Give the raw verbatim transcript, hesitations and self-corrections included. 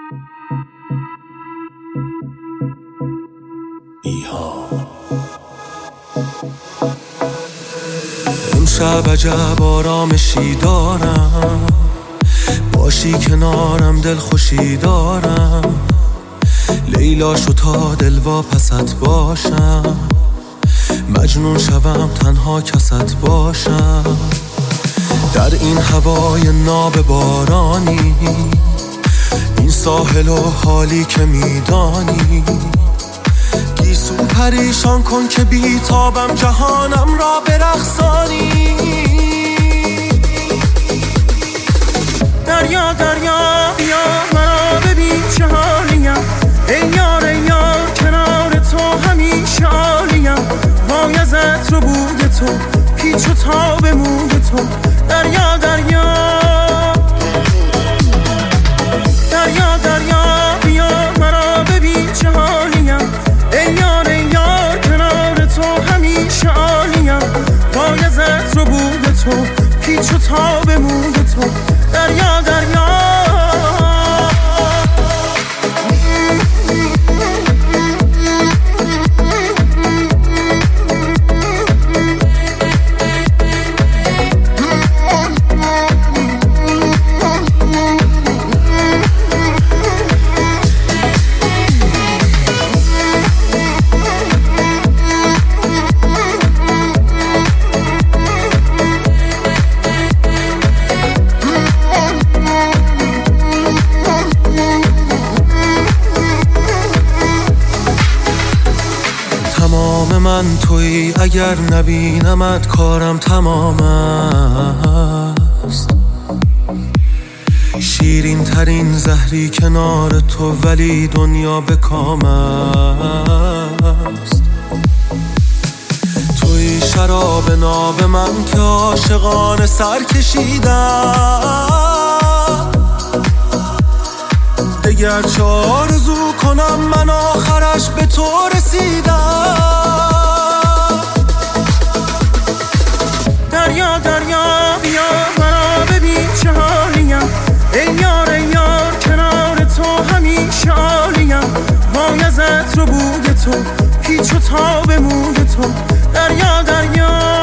امشب عجب آرامشی دارم، باشی کنارم دل خوشی دارم. لیلا شو تا دل واپست باشم، مجنون شوم تنها کست باشم. در این هوای ناب بارانی، این ساحل و حالی که میدانی، گیسو پریشان کن که بیتابم جهانم را برقصانی. دریا دریا بیا مرا ببین چه حالیم، ای یار ای یار کنار تو همیشه عالیم. وای از عطر و بوی تو، پیچ و تاب موی تو. دریا دریا دریا دریا بیا مرا ببین چه حالیم، ای یار ای یار کنار تو همیشه عالیم. وای از عطر و بوی تو، پیچ و تاب موی تو. دریا دریا تمام من تویی، اگر نبینمت کارم تمام است. شیرین ترین زهری کنار تو، ولی دنیا به کام است. تویی شراب ناب من که عاشقانه سر کشیدم. دگر چه آرزو کنم من آخرش به تو رسیدم. دریا دریا بیا مرا ببین چه حالیم، ای یار ای یار کنار تو همیشه عالیم. وای از عطر و بوی تو، پیچ و تاب موی تو. دریا دریا